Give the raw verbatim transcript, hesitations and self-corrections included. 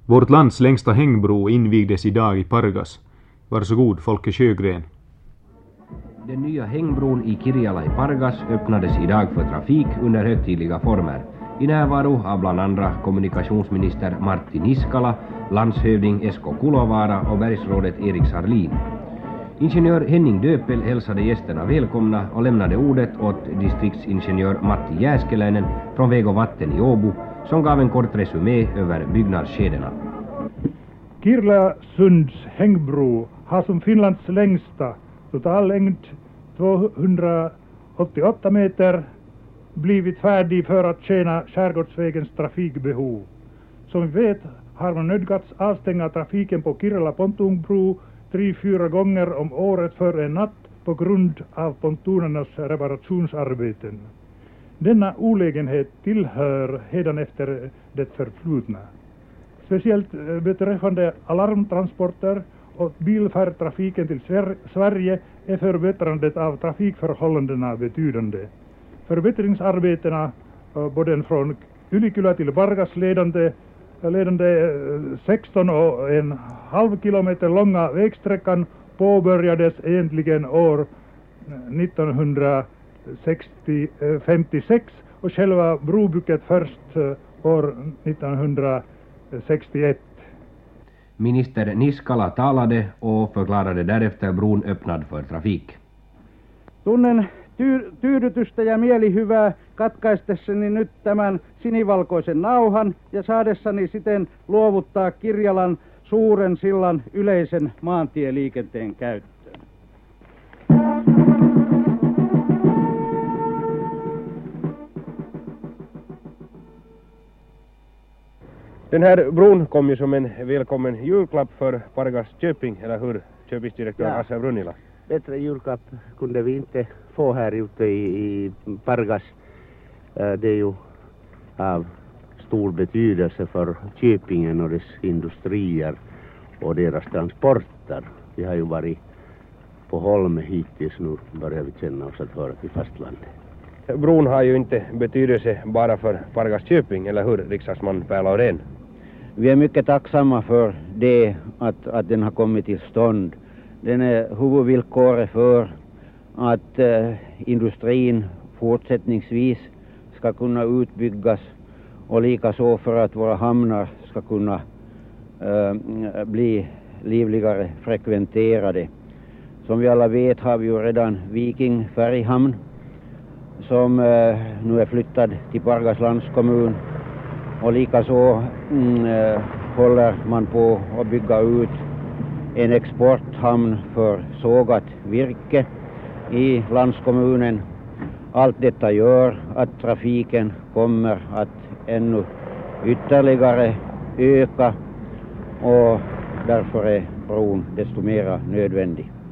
Vårt lands längsta hängbro invigdes idag i Pargas. Varsågod, Folke Sjögren. Den nya hängbron i Kirjala i Pargas öppnades idag för trafik under högtidliga former. I närvaro av bland andra kommunikationsminister Martti Niskala, landshövding Esko Kulovara och bergsrådet Erik Sarlin. Ingenjör Henning Döpel hälsade gästerna välkomna och lämnade ordet åt distriktsingenjör Matti Jääskeläinen från Väg och vatten i Åbo, som gav en kort resumé över byggnadsskedena. Kirlasunds hängbro har som Finlands längsta, total längd tvåhundraåttioåtta meter, blivit färdig för att tjäna skärgårdsvägens trafikbehov. Som vi vet har man nödgats avstänga trafiken på Kirjala pontonbro tre, fyra gånger om året för en natt på grund av pontonernas reparationsarbeten. Denna olägenhet tillhör hädanefter det förflutna. Speciellt beträffande alarmtransporter och bilfärdtrafiken till Sverige är förbättrandet av trafikförhållandena betydande. Förbättringsarbetena både från Ylikylä till Pargas ledande, ledande sexton och en halv kilometer långa vägsträckan påbörjades egentligen år nittonhundrafemtiosex och själva brobygget först år nittonhundrasextioett. Minister Niskala talade och förklarade därefter bron öppnad för trafik. Tunnen tyy- tyydytystä ja mielihyvää katkaistessani nyt tämän sinivalkoisen nauhan ja saadessani siten luovuttaa Kirjalan suuren sillan yleisen maantieliikenteen käyttöön. Den här bron kom ju som en välkommen julklapp för Pargas köping, eller hur, köpingsdirektör Ja. Assa Brunila? Bättre julklapp kunde vi inte få här ute i, i Pargas. Eh, Det är ju av stor betydelse för Köpingen och dess industrier och deras transporter. Vi har ju varit på Holme hittills, nu börjar vi känna oss att höra till fastlandet. Bron har ju inte betydelse bara för Pargas köping, eller hur, riksdagsman Per Laurén? Vi är mycket tacksamma för det att, att den har kommit till stånd. Den är huvudvillkoret för att eh, industrin fortsättningsvis ska kunna utbyggas och likaså för att våra hamnar ska kunna eh, bli livligare frekventerade. Som vi alla vet har vi ju redan Viking färghamn som eh, nu är flyttad till Pargas landskommun, och likaså mm, eh, håller man på att bygga ut en exporthamn för sågat virke i landskommunen. Allt detta gör att trafiken kommer att ännu ytterligare öka, och därför är bron desto mer nödvändig.